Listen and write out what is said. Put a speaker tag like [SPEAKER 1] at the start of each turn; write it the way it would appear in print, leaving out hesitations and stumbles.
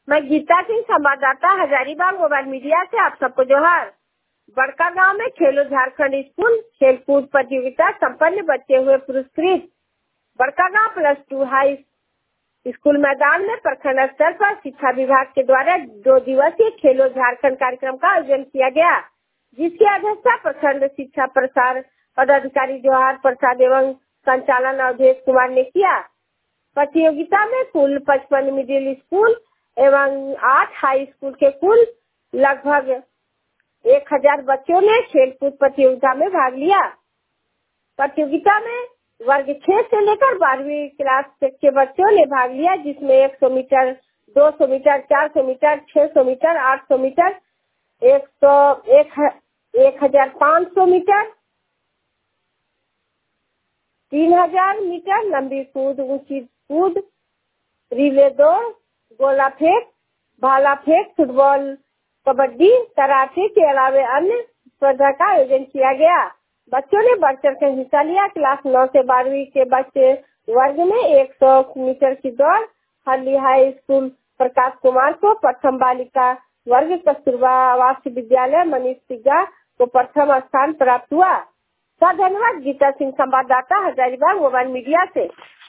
[SPEAKER 1] मैं गीता सिंह, संवाददाता Hazaribagh mobile media से आप सबको जोहार। बड़का गांव में खेलो झारखंड स्कूल खेलकूद प्रतियोगिता संपन्न, बच्चे हुए पुरस्कृत। बड़का गांव +2 हाई स्कूल मैदान में प्रखंड स्तर पर शिक्षा विभाग के द्वारा 2 दिवसीय खेलो झारखंड कार्यक्रम का आयोजन किया गया, जिसकी अध्यक्षता प्रखंड शिक्षा प्रसार पदाधिकारी जोहार प्रसाद एवं संचालन अवधेश कुमार ने किया। प्रतियोगिता में कुल 55 मिडिल स्कूल एवं 8 हाई स्कूल के कुल लगभग 1000 बच्चों ने खेलकूद प्रतियोगिता में भाग लिया। प्रतियोगिता में वर्ग 6 से लेकर 12वीं क्लास तक के बच्चों ने भाग लिया, जिसमें 100 metre, 200 metre, 400 metre, 600 metre, 800 metre, 1500 metre, 3000 metre लंबी कूद, ऊंची कूद, रिले दौड़, गोला फेंक, भाला फेंक, फुटबॉल, कबड्डी, कराटे के अलावा अन्य स्पर्धा का आयोजन किया गया। बच्चों ने बढ़ चढ़ कर हिस्सा लिया। क्लास 9 से 12वीं के बच्चे वर्ग में 100 मीटर की दौड़, हरली हाई स्कूल प्रकाश कुमार को प्रथम, बालिका वर्ग कस्तूरबा आवासीय विद्यालय मनीष सिग्गा को प्रथम स्थान प्राप्त हुआ। धन्यवाद। गीता सिंह, संवाददाता हजारीबाग मोबाइल मीडिया से।